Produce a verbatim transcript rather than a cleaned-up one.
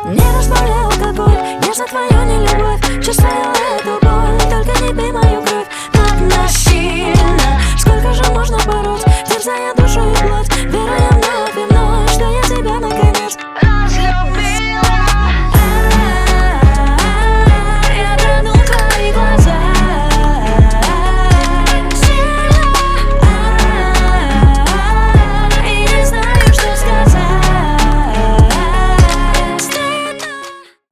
Не разбавляй алкоголь, нежно твою нелюбовь. Чувствую эту боль, только не пей мою